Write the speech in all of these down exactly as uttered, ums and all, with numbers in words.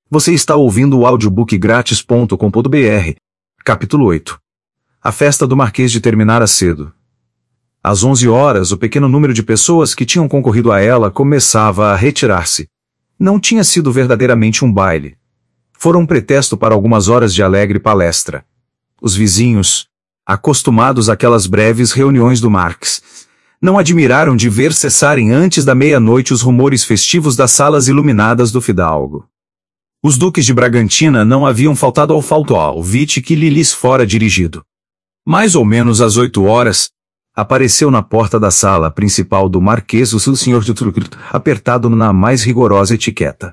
Você está ouvindo o audiobook grátis ponto com ponto br. Capítulo oito. A festa do Marquês de terminara cedo. Às onze horas, o pequeno número de pessoas que tinham concorrido a ela começava a retirar-se. Não tinha sido verdadeiramente um baile. Fora um pretexto para algumas horas de alegre palestra. Os vizinhos, acostumados àquelas breves reuniões do Marques, não admiraram de ver cessarem antes da meia-noite os rumores festivos das salas iluminadas do fidalgo. Os duques de Bragantina não haviam faltado ao faltoalvite que lhe lhes fora dirigido. Mais ou menos às oito horas, apareceu na porta da sala principal do Marquês o senhor de Trucrt, apertado na mais rigorosa etiqueta.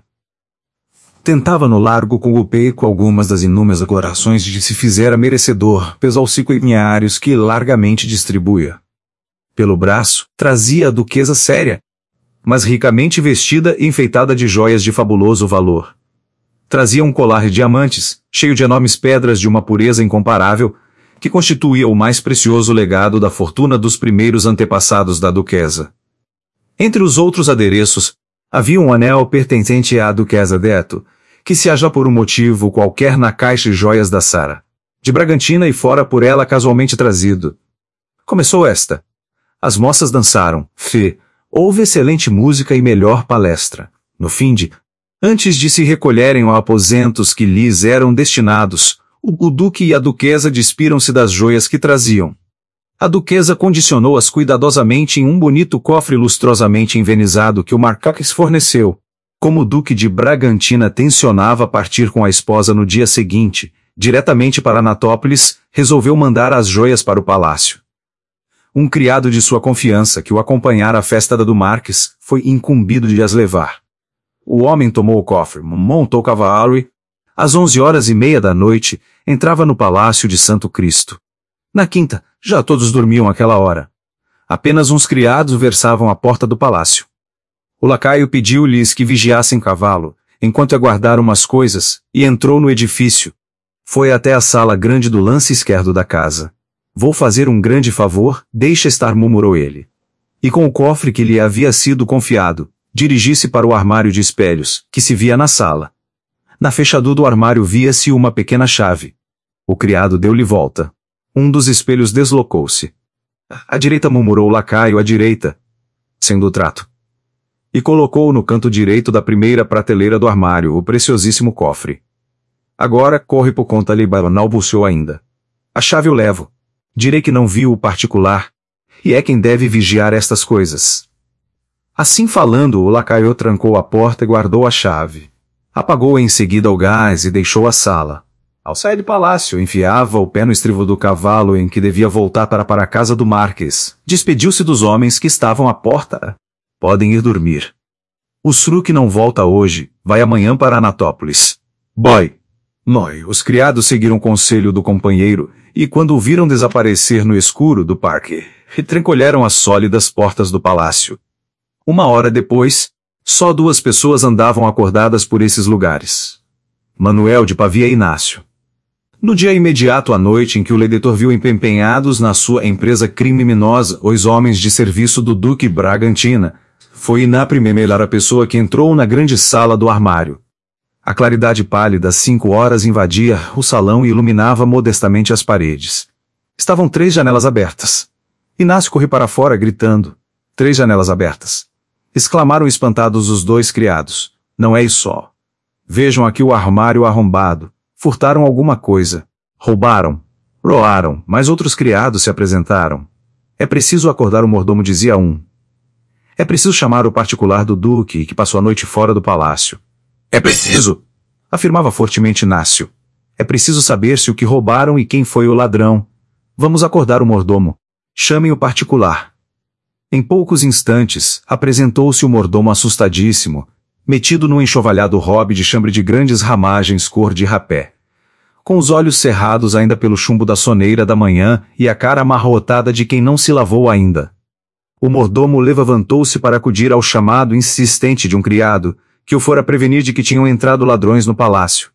Tentava no largo com o peito algumas das inúmeras declarações de que se fizera merecedor pelos auxiliares que largamente distribuía. Pelo braço, trazia a duquesa séria, mas ricamente vestida e enfeitada de joias de fabuloso valor. Trazia um colar de diamantes, cheio de enormes pedras de uma pureza incomparável, que constituía o mais precioso legado da fortuna dos primeiros antepassados da duquesa. Entre os outros adereços, havia um anel pertencente à duquesa Deto, que se acha por um motivo qualquer na caixa de joias da Sara, de Bragantina e fora por ela casualmente trazido. Começou esta. As moças dançaram, fê, houve excelente música e melhor palestra. No fim de, antes de se recolherem aos aposentos que lhes eram destinados, o, o duque e a duquesa despiram-se das joias que traziam. A duquesa condicionou-as cuidadosamente em um bonito cofre lustrosamente envernizado que o Marquês forneceu. Como o duque de Bragantina tencionava partir com a esposa no dia seguinte, diretamente para Anatópolis, resolveu mandar as joias para o palácio. Um criado de sua confiança que o acompanhara à festa do Marquês foi incumbido de as levar. O homem tomou o cofre, montou o cavalo e, às onze horas e meia da noite, entrava no Palácio de Santo Cristo. Na quinta, já todos dormiam àquela hora. Apenas uns criados versavam à porta do palácio. O lacaio pediu-lhes que vigiassem o cavalo, enquanto aguardaram umas coisas, e entrou no edifício. Foi até a sala grande do lance esquerdo da casa. Vou fazer um grande favor, deixa estar, murmurou ele. E com o cofre que lhe havia sido confiado, dirigi-se para o armário de espelhos, que se via na sala. Na fechadura do armário via-se uma pequena chave. O criado deu-lhe volta. Um dos espelhos deslocou-se. À direita, murmurou o lacaio, à direita. Sendo o trato. E colocou no canto direito da primeira prateleira do armário o preciosíssimo cofre. Agora, corre por conta lhe balbuciou ainda. A chave eu levo. Direi que não viu o particular. E é quem deve vigiar estas coisas. Assim falando, o lacaio trancou a porta e guardou a chave. Apagou em seguida o gás e deixou a sala. Ao sair do palácio, enfiava o pé no estribo do cavalo em que devia voltar para, para a casa do Marquês. Despediu-se dos homens que estavam à porta. Podem ir dormir. O Sruk não volta hoje, vai amanhã para Anatópolis. Boy! Noi, os criados seguiram o conselho do companheiro, e quando o viram desaparecer no escuro do parque, retrancolheram as sólidas portas do palácio. Uma hora depois, só duas pessoas andavam acordadas por esses lugares. Manuel de Pavia e Inácio. No dia imediato à noite em que o leitor viu empenhados na sua empresa criminosa os homens de serviço do Duque Bragantina, foi na primeira a pessoa que entrou na grande sala do armário. A claridade pálida às cinco horas invadia o salão e iluminava modestamente as paredes. Estavam três janelas abertas. Inácio correu para fora gritando. Três janelas abertas. Exclamaram espantados os dois criados. Não é isso só. Vejam aqui o armário arrombado. Furtaram alguma coisa. Roubaram. Roaram, mas outros criados se apresentaram. É preciso acordar o mordomo, dizia um. É preciso chamar o particular do duque que passou a noite fora do palácio. É preciso, afirmava fortemente Inácio. É preciso saber se o que roubaram e quem foi o ladrão. Vamos acordar o mordomo. Chamem o particular. Em poucos instantes, apresentou-se o mordomo assustadíssimo, metido num enxovalhado robe de chambre de grandes ramagens cor de rapé. Com os olhos cerrados ainda pelo chumbo da soneira da manhã e a cara amarrotada de quem não se lavou ainda. O mordomo levantou-se para acudir ao chamado insistente de um criado, que o fora prevenir de que tinham entrado ladrões no palácio.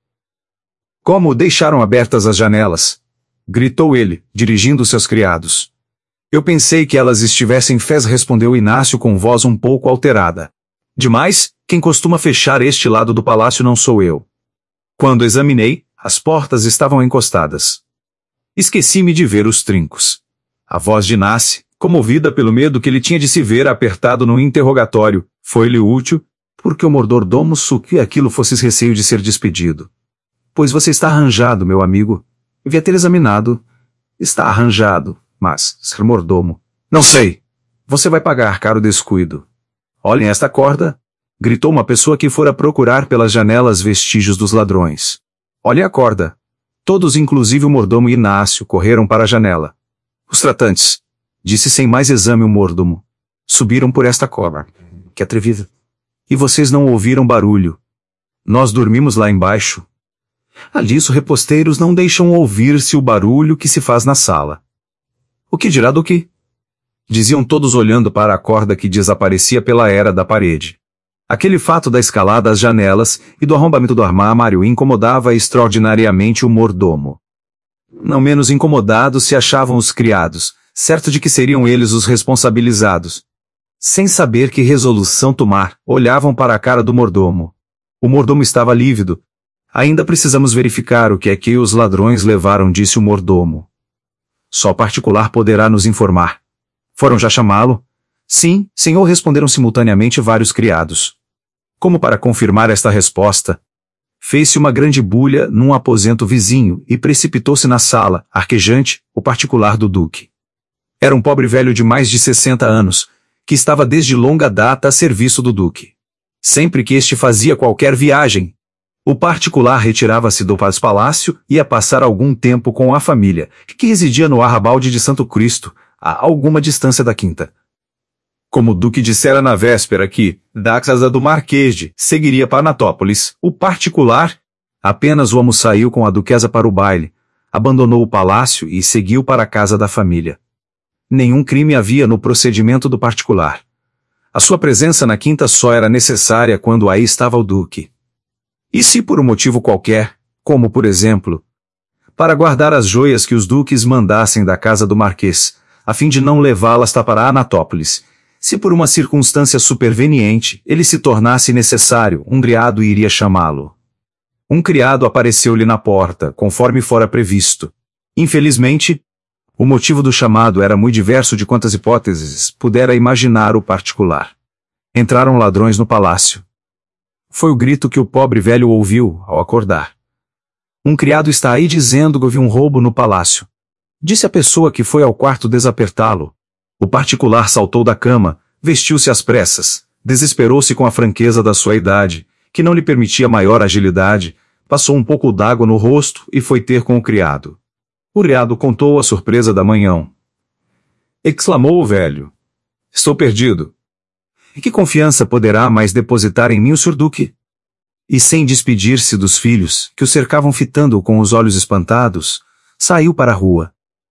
Como deixaram abertas as janelas? Gritou ele, dirigindo-se aos criados. Eu pensei que elas estivessem fés, respondeu Inácio com voz um pouco alterada. Demais, quem costuma fechar este lado do palácio não sou eu. Quando examinei, as portas estavam encostadas. Esqueci-me de ver os trincos. A voz de Nasce, comovida pelo medo que ele tinha de se ver apertado no interrogatório, foi-lhe útil, porque o mordomo suque aquilo fosse receio de ser despedido. Pois você está arranjado, meu amigo. Devia ter examinado. Está arranjado, mas, ser mordomo... Não sei. Você vai pagar caro descuido. Olhem esta corda, gritou uma pessoa que fora procurar pelas janelas vestígios dos ladrões. Olhem a corda. Todos, inclusive o mordomo Inácio, correram para a janela. Os tratantes, disse sem mais exame o mordomo, subiram por esta corda. Que atrevida. E vocês não ouviram barulho. Nós dormimos lá embaixo. Ali os reposteiros não deixam ouvir-se o barulho que se faz na sala. O que dirá do que? Diziam todos olhando para a corda que desaparecia pela era da parede. Aquele fato da escalada às janelas e do arrombamento do armário incomodava extraordinariamente o mordomo. Não menos incomodados se achavam os criados, certo de que seriam eles os responsabilizados. Sem saber que resolução tomar, olhavam para a cara do mordomo. O mordomo estava lívido. Ainda precisamos verificar o que é que os ladrões levaram, disse o mordomo. Só particular poderá nos informar. Foram já chamá-lo? Sim, senhor, responderam simultaneamente vários criados. Como para confirmar esta resposta, fez-se uma grande bulha num aposento vizinho e precipitou-se na sala, arquejante, o particular do duque. Era um pobre velho de mais de sessenta anos, que estava desde longa data a serviço do duque. Sempre que este fazia qualquer viagem, o particular retirava-se do palácio e ia passar algum tempo com a família, que residia no arrabalde de Santo Cristo, a alguma distância da quinta. Como o duque dissera na véspera que, da casa do Marquês, seguiria para Natópolis, o particular, apenas o amo saiu com a duquesa para o baile, abandonou o palácio e seguiu para a casa da família. Nenhum crime havia no procedimento do particular. A sua presença na quinta só era necessária quando aí estava o duque. E se por um motivo qualquer, como por exemplo, para guardar as joias que os duques mandassem da casa do Marquês, a fim de não levá-las para Natópolis, se por uma circunstância superveniente ele se tornasse necessário, um criado iria chamá-lo. Um criado apareceu-lhe na porta, conforme fora previsto. Infelizmente, o motivo do chamado era muito diverso de quantas hipóteses pudera imaginar o particular. Entraram ladrões no palácio. Foi o grito que o pobre velho ouviu ao acordar. Um criado está aí dizendo que houve um roubo no palácio. Disse a pessoa que foi ao quarto desapertá-lo. O particular saltou da cama, vestiu-se às pressas, desesperou-se com a franqueza da sua idade, que não lhe permitia maior agilidade, passou um pouco d'água no rosto e foi ter com o criado. O criado contou a surpresa da manhã. Exclamou o velho. Estou perdido. E que confiança poderá mais depositar em mim o senhor Duque? E sem despedir-se dos filhos, que o cercavam fitando-o com os olhos espantados, saiu para a rua.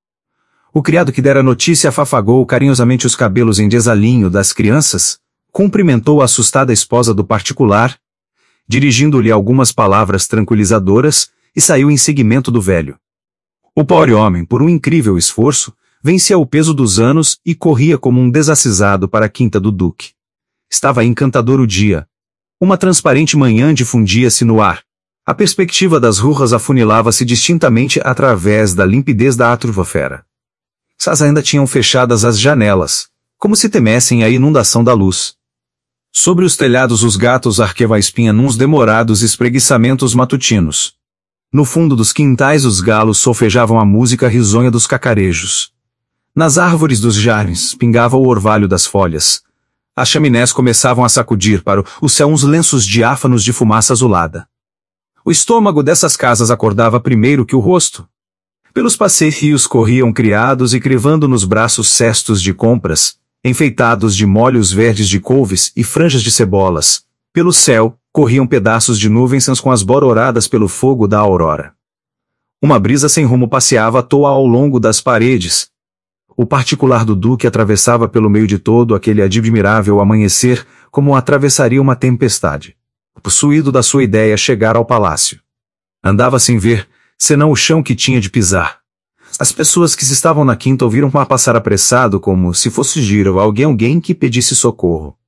O criado que dera notícia afafagou carinhosamente os cabelos em desalinho das crianças, cumprimentou a assustada esposa do particular, dirigindo-lhe algumas palavras tranquilizadoras, e saiu em seguimento do velho. O pobre homem, por um incrível esforço, vencia o peso dos anos e corria como um desacisado para a quinta do duque. Estava encantador o dia. Uma transparente manhã difundia-se no ar. A perspectiva das ruas afunilava-se distintamente através da limpidez da atmosfera. Mas ainda tinham fechadas as janelas, como se temessem a inundação da luz. Sobre os telhados os gatos arqueavam a espinha nuns demorados espreguiçamentos matutinos. No fundo dos quintais os galos solfejavam a música risonha dos cacarejos. Nas árvores dos jardins pingava o orvalho das folhas. As chaminés começavam a sacudir para o céu uns lenços diáfanos de fumaça azulada. O estômago dessas casas acordava primeiro que o rosto. Pelos passeios corriam criados e crivando nos braços cestos de compras, enfeitados de molhos verdes de couves e franjas de cebolas. Pelo céu, corriam pedaços de nuvens com as bororadas pelo fogo da aurora. Uma brisa sem rumo passeava à toa ao longo das paredes. O particular do duque atravessava pelo meio de todo aquele admirável amanhecer, como atravessaria uma tempestade. Possuído da sua ideia chegar ao palácio. Andava sem ver, senão o chão que tinha de pisar. As pessoas que estavam na quinta ouviram passar apressado como se fosse giro alguém alguém que pedisse socorro.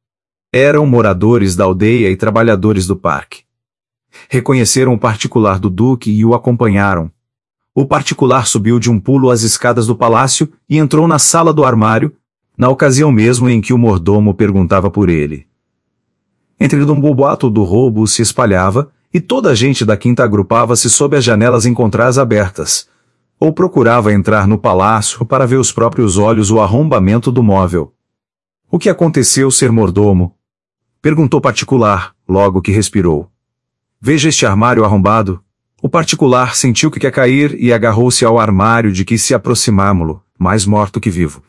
Eram moradores da aldeia e trabalhadores do parque. Reconheceram o particular do duque e o acompanharam. O particular subiu de um pulo as escadas do palácio e entrou na sala do armário, na ocasião mesmo em que o mordomo perguntava por ele. Entre um boato do roubo se espalhava, e toda a gente da quinta agrupava-se sob as janelas encontradas abertas, ou procurava entrar no palácio para ver os próprios olhos o arrombamento do móvel. O que aconteceu, ser mordomo? Perguntou particular, logo que respirou. Veja este armário arrombado. O particular sentiu que quer cair e agarrou-se ao armário de que se aproximámo-lo, mais morto que vivo.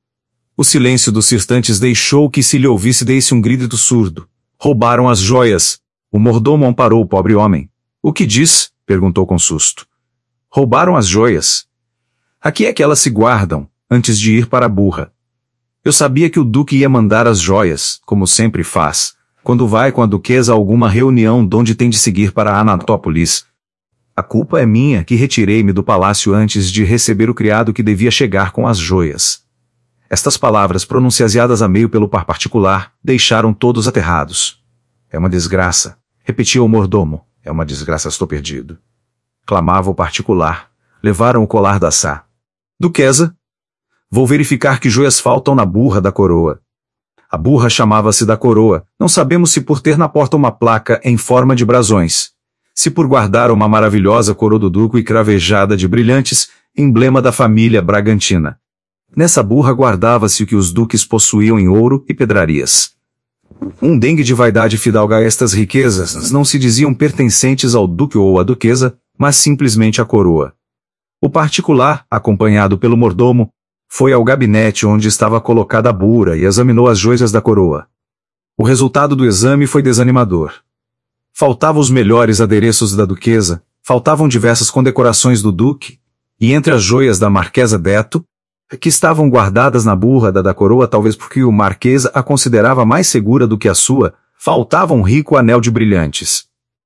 O silêncio dos instantes deixou que se lhe ouvisse desse um grito surdo. Roubaram as joias. O mordomo amparou o pobre homem. O que diz? Perguntou com susto. Roubaram as joias. Aqui é que elas se guardam, antes de ir para a burra. Eu sabia que o duque ia mandar as joias, como sempre faz, quando vai com a duquesa a alguma reunião donde tem de seguir para Anatópolis. A culpa é minha que retirei-me do palácio antes de receber o criado que devia chegar com as joias. Estas palavras, pronunciadas a meio pelo par particular, deixaram todos aterrados. É uma desgraça, repetia o mordomo. É uma desgraça, estou perdido. Clamava o particular. Levaram o colar da Sá. Duquesa? Vou verificar que joias faltam na burra da coroa. A burra chamava-se da coroa, não sabemos se por ter na porta uma placa em forma de brasões, se por guardar uma maravilhosa coroa do duque cravejada de brilhantes, emblema da família Bragantina. Nessa burra guardava-se o que os duques possuíam em ouro e pedrarias. Um dengue de vaidade fidalga a estas riquezas não se diziam pertencentes ao duque ou à duquesa, mas simplesmente à coroa. O particular, acompanhado pelo mordomo, foi ao gabinete onde estava colocada a burra e examinou as joias da coroa. O resultado do exame foi desanimador. Faltavam os melhores adereços da duquesa, faltavam diversas condecorações do duque, e entre as joias da Marquesa d'Eto, que estavam guardadas na burra da, da coroa talvez porque o marquês a considerava mais segura do que a sua, faltava um rico anel de brilhantes.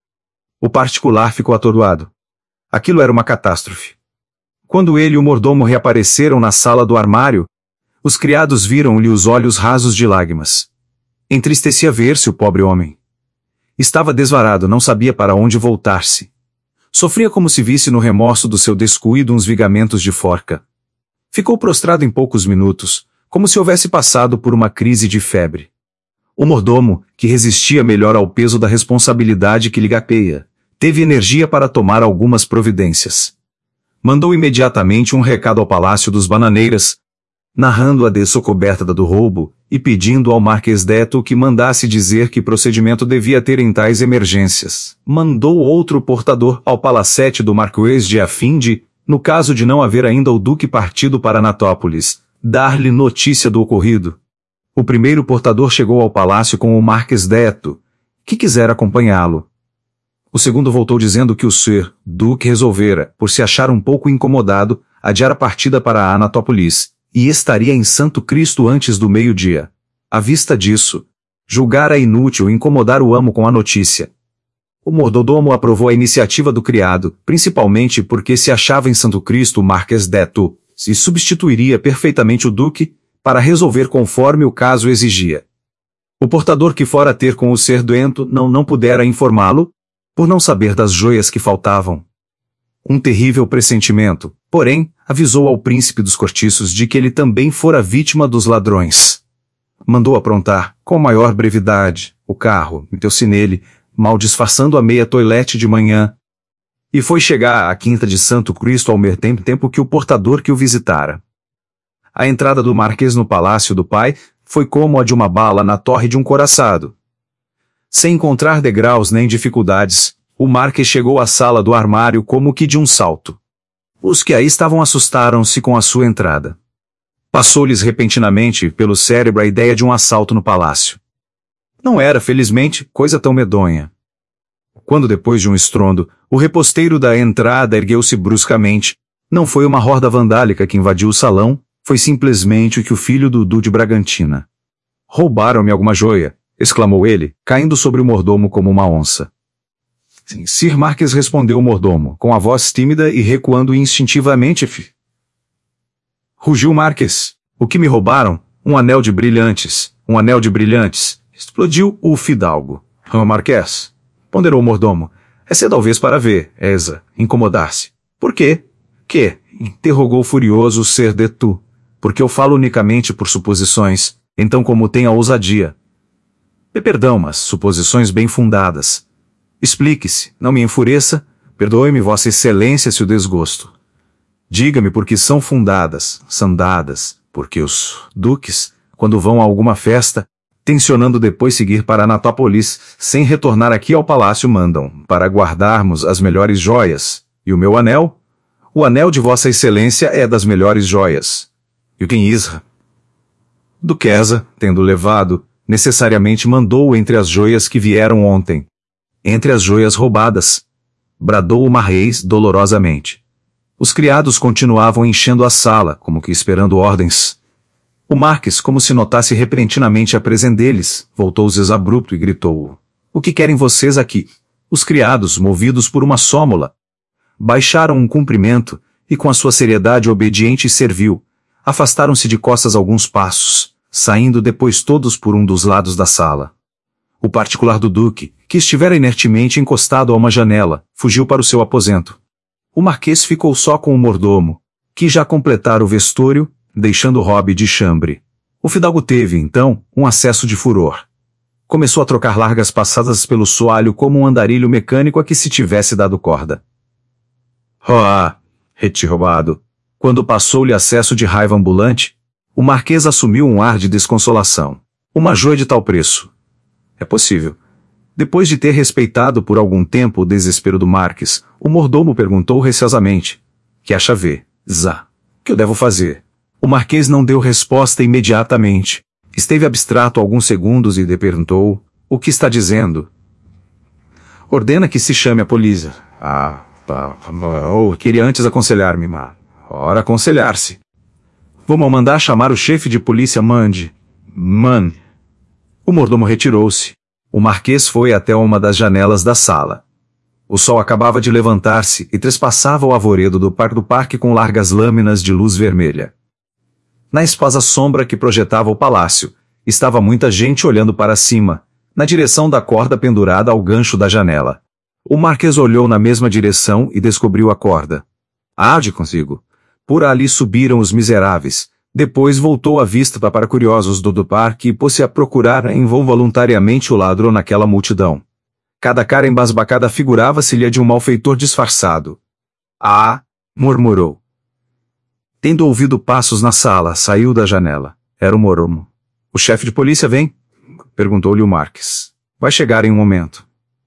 O particular ficou atordoado. Aquilo era uma catástrofe. Quando ele e o mordomo reapareceram na sala do armário, os criados viram-lhe os olhos rasos de lágrimas. Entristecia ver-se o pobre homem. Estava desvarado, não sabia para onde voltar-se. Sofria como se visse no remorso do seu descuido uns vigamentos de forca. Ficou prostrado em poucos minutos, como se houvesse passado por uma crise de febre. O mordomo, que resistia melhor ao peso da responsabilidade que lhe gapeia, teve energia para tomar algumas providências. Mandou imediatamente um recado ao Palácio dos Bananeiras, narrando a descoberta do roubo e pedindo ao Marquês d'Eto que mandasse dizer que procedimento devia ter em tais emergências. Mandou outro portador ao palacete do Marquês de a fim de, no caso de não haver ainda o duque partido para Anatópolis, dar-lhe notícia do ocorrido. O primeiro portador chegou ao palácio com o Marquês d'Eto, que quisera acompanhá-lo. O segundo voltou dizendo que o ser duque resolvera, por se achar um pouco incomodado, adiar a partida para Anatópolis, e estaria em Santo Cristo antes do meio-dia. À vista disso, julgara inútil incomodar o amo com a notícia. O mordomo aprovou a iniciativa do criado, principalmente porque se achava em Santo Cristo o Marquês d'Eto, e substituiria perfeitamente o duque, para resolver conforme o caso exigia. O portador que fora ter com o ser doento não não pudera informá-lo, por não saber das joias que faltavam. Um terrível pressentimento, porém, avisou ao príncipe dos cortiços de que ele também fora vítima dos ladrões. Mandou aprontar, com maior brevidade, o carro, meteu-se nele, mal disfarçando a meia toilette de manhã, e foi chegar à quinta de Santo Cristo ao mesmo tempo que o portador que o visitara. A entrada do Marquês no palácio do pai foi como a de uma bala na torre de um coraçado. Sem encontrar degraus nem dificuldades, o Marquês chegou à sala do armário como que de um salto. Os que aí estavam assustaram-se com a sua entrada. Passou-lhes repentinamente pelo cérebro a ideia de um assalto no palácio. Não era, felizmente, coisa tão medonha. Quando depois de um estrondo, o reposteiro da entrada ergueu-se bruscamente, não foi uma horda vandálica que invadiu o salão, foi simplesmente o que o filho do Duque de Bragantina. Roubaram-me alguma joia, exclamou ele, caindo sobre o mordomo como uma onça. Sim, Sir Marquês, respondeu o mordomo, com a voz tímida e recuando instintivamente. F... Rugiu Marquês. O que me roubaram? Um anel de brilhantes. Um anel de brilhantes. Explodiu o fidalgo. Ah, Marquês, ponderou o mordomo. É cedo talvez para ver, Eza, incomodar-se. Por quê? Que? Interrogou furioso o ser de tu. Porque eu falo unicamente por suposições, então como tem a ousadia. Perdão, mas suposições bem fundadas. Explique-se, não me enfureça, perdoe-me vossa excelência se o desgosto. Diga-me por que são fundadas, são dadas, porque os duques, quando vão a alguma festa, tencionando depois seguir para Anatópolis, sem retornar aqui ao palácio mandam, para guardarmos as melhores joias. E o meu anel? O anel de vossa excelência é das melhores joias. E o que em Isra? Duquesa, tendo levado, necessariamente mandou entre as joias que vieram ontem. Entre as joias roubadas. Bradou o Marquês dolorosamente. Os criados continuavam enchendo a sala, como que esperando ordens. O Marques, como se notasse repentinamente a presença deles, voltou-se abrupto e gritou: O que querem vocês aqui? Os criados, movidos por uma súmula, baixaram um cumprimento, e com a sua seriedade obediente servil, afastaram-se de costas alguns passos, saindo depois todos por um dos lados da sala. O particular do duque, que estivera inertemente encostado a uma janela, fugiu para o seu aposento. O Marquês ficou só com o mordomo, que já completara o vestório, deixando Robe de chambre. O fidalgo teve, então, um acesso de furor. Começou a trocar largas passadas pelo soalho como um andarilho mecânico a que se tivesse dado corda. Ah, retirobado. Quando passou-lhe acesso de raiva ambulante, o Marquês assumiu um ar de desconsolação. Uma joia de tal preço. É possível. Depois de ter respeitado por algum tempo o desespero do Marques, o mordomo perguntou receosamente: Que acha ver, Zá? O que eu devo fazer? O Marquês não deu resposta imediatamente. Esteve abstrato alguns segundos e lhe perguntou: O que está dizendo? Ordena que se chame a polícia. Ah, pá, oh, queria antes aconselhar-me, mas... Ora, aconselhar-se. Vamos mandar chamar o chefe de polícia, mande. Man. O mordomo retirou-se. O Marquês foi até uma das janelas da sala. O sol acabava de levantar-se e trespassava o arvoredo do par do parque com largas lâminas de luz vermelha. Na espessa sombra que projetava o palácio, estava muita gente olhando para cima, na direção da corda pendurada ao gancho da janela. O Marquês olhou na mesma direção e descobriu a corda. Ah, de consigo. Por ali subiram os miseráveis. Depois voltou a vista para curiosos do do parque e pôs-se a procurar involuntariamente o ladrão naquela multidão. Cada cara embasbacada figurava-se-lhe a de um malfeitor disfarçado. Ah! Murmurou. Tendo ouvido passos na sala, saiu da janela. Era o mordomo. O chefe de polícia vem? Perguntou-lhe o Marques. Vai chegar em um momento.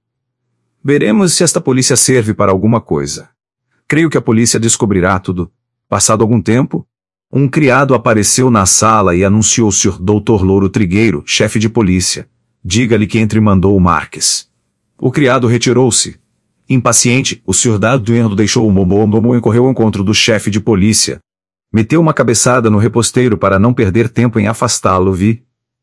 Veremos se esta polícia serve para alguma coisa. Creio que a polícia descobrirá tudo. Passado algum tempo, um criado apareceu na sala e anunciou o senhor doutor Louro Trigueiro, chefe de polícia. Diga-lhe que entre mandou o Marques. O criado retirou-se. Impaciente, o senhor Dado deixou o mordomo e correu ao encontro do chefe de polícia. Meteu uma cabeçada no reposteiro para não perder tempo em afastá-lo, vi.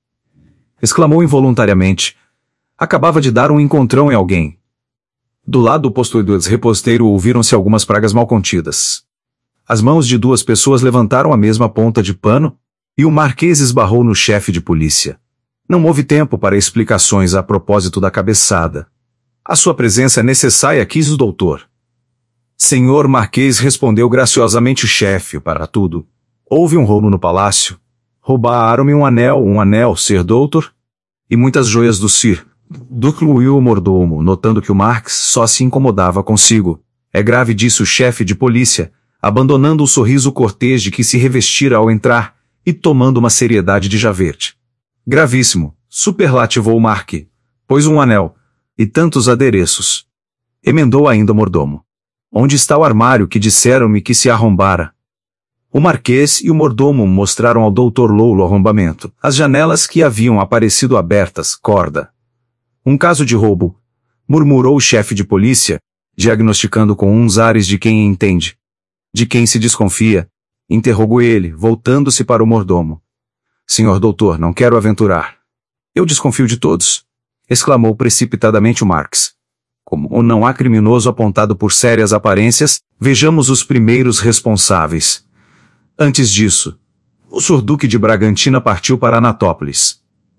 Exclamou involuntariamente. Acabava de dar um encontrão em alguém. Do lado oposto do reposteiro ouviram-se algumas pragas mal contidas. As mãos de duas pessoas levantaram a mesma ponta de pano, e o Marquês esbarrou no chefe de polícia. Não houve tempo para explicações a propósito da cabeçada. A sua presença é necessária, quis o doutor. Senhor Marquês, respondeu graciosamente o chefe, para tudo. Houve um roubo no palácio. Roubaram-me um anel, um anel, ser doutor? E muitas joias do Sir. Concluiu o mordomo, notando que o Marques só se incomodava consigo. É grave, disse o chefe de polícia, abandonando o sorriso cortês de que se revestira ao entrar, e tomando uma seriedade de javerte. Gravíssimo, superlativou Marque, pois um anel, e tantos adereços. Emendou ainda o mordomo. Onde está o armário que disseram-me que se arrombara? O Marquês e o mordomo mostraram ao doutor Louro o arrombamento, as janelas que haviam aparecido abertas, corda. Um caso de roubo, murmurou o chefe de polícia, diagnosticando com uns ares de quem entende. De quem se desconfia, interrogou ele, voltando-se para o mordomo. Senhor doutor, não quero aventurar. Eu desconfio de todos, exclamou precipitadamente o Marques. Como não há criminoso apontado por sérias aparências, vejamos os primeiros responsáveis. Antes disso, o senhor Duque de Bragantina partiu para Anatópolis.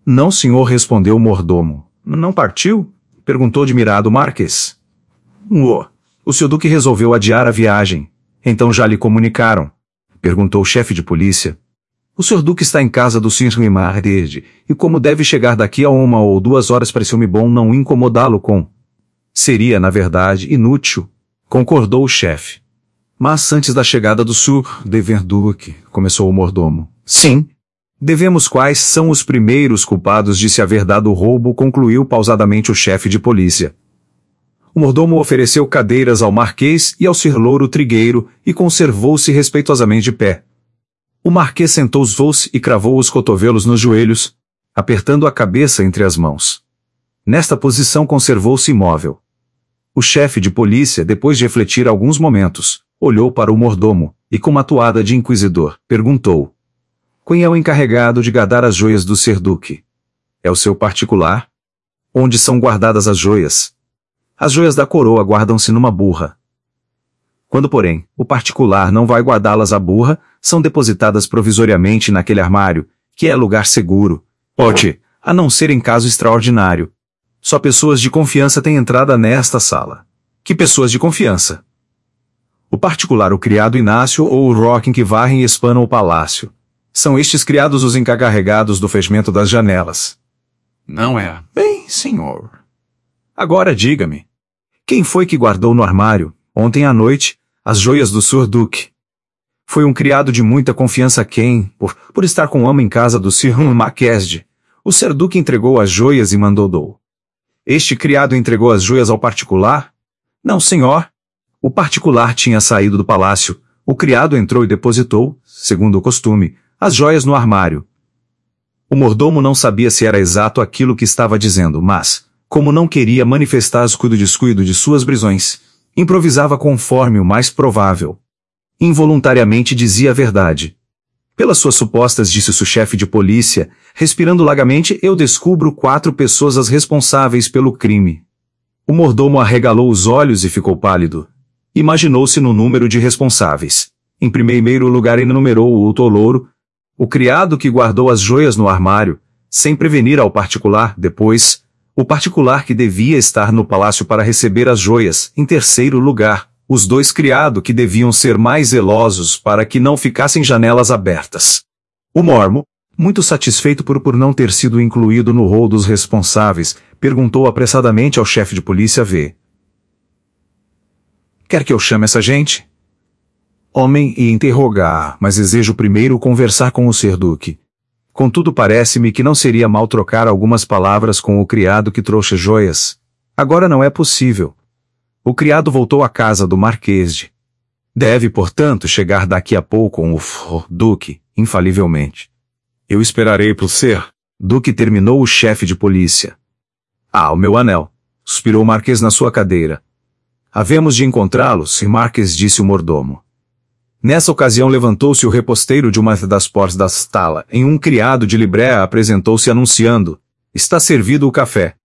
Não, senhor, respondeu o mordomo. Não partiu? Perguntou admirado o Marquês. Uô, o senhor Duque resolveu adiar a viagem. Então já lhe comunicaram? Perguntou o chefe de polícia. O senhor Duque está em casa do senhor Rimar desde, e como deve chegar daqui a uma ou duas horas, pareceu-me bom não incomodá-lo com... Seria, na verdade, inútil, concordou o chefe. Mas antes da chegada do senhor Duque, começou o mordomo. Sim. Devemos quais são os primeiros culpados de se haver dado o roubo, concluiu pausadamente o chefe de polícia. O mordomo ofereceu cadeiras ao Marquês e ao senhor Louro Trigueiro e conservou-se respeitosamente de pé. O Marquês sentou-se e cravou os cotovelos nos joelhos, apertando a cabeça entre as mãos. Nesta posição conservou-se imóvel. O chefe de polícia, depois de refletir alguns momentos, olhou para o mordomo e, com uma toada de inquisidor, perguntou: quem é o encarregado de guardar as joias do senhor Duque? É o seu particular? Onde são guardadas as joias? As joias da coroa guardam-se numa burra. Quando, porém, o particular não vai guardá-las à burra, são depositadas provisoriamente naquele armário, que é lugar seguro. Pode, a não ser em caso extraordinário. Só pessoas de confiança têm entrada nesta sala. Que pessoas de confiança? O particular, o criado Inácio ou o Rocking que varrem e espanam o palácio. São estes criados os encarregados do fechamento das janelas. Não é? Bem, senhor. Agora diga-me, quem foi que guardou no armário, ontem à noite, as joias do senhor Duque? Foi um criado de muita confiança quem, por, por estar com o amo em casa do senhor Marquês, o senhor Duque entregou as joias e mandou dou. Este criado entregou as joias ao particular? Não, senhor. O particular tinha saído do palácio, o criado entrou e depositou, segundo o costume, as joias no armário. O mordomo não sabia se era exato aquilo que estava dizendo, mas, como não queria manifestar o descuido de suas prisões, improvisava conforme o mais provável. Involuntariamente dizia a verdade. Pelas suas supostas, disse-se o chefe de polícia, respirando largamente, eu descubro quatro pessoas as responsáveis pelo crime. O mordomo arregalou os olhos e ficou pálido. Imaginou-se no número de responsáveis. Em primeiro lugar enumerou o Louro, o criado que guardou as joias no armário, sem prevenir ao particular, depois, o particular que devia estar no palácio para receber as joias, em terceiro lugar, os dois criados que deviam ser mais zelosos para que não ficassem janelas abertas. O mormo, muito satisfeito por, por não ter sido incluído no rol dos responsáveis, perguntou apressadamente ao chefe de polícia V. Quer que eu chame essa gente? Homem e interrogar, mas desejo primeiro conversar com o senhor Duque. Contudo parece-me que não seria mal trocar algumas palavras com o criado que trouxe joias. Agora não é possível. O criado voltou à casa do Marquês. Deve, portanto, chegar daqui a pouco com o Duque, infalivelmente. Eu esperarei por ser. Duque, terminou o chefe de polícia. Ah, o meu anel, suspirou o Marquês na sua cadeira. Havemos de encontrá-lo, Sir Marquês, disse o mordomo. Nessa ocasião levantou-se o reposteiro de uma das portas da sala, em um criado de librea apresentou-se anunciando, está servido o café.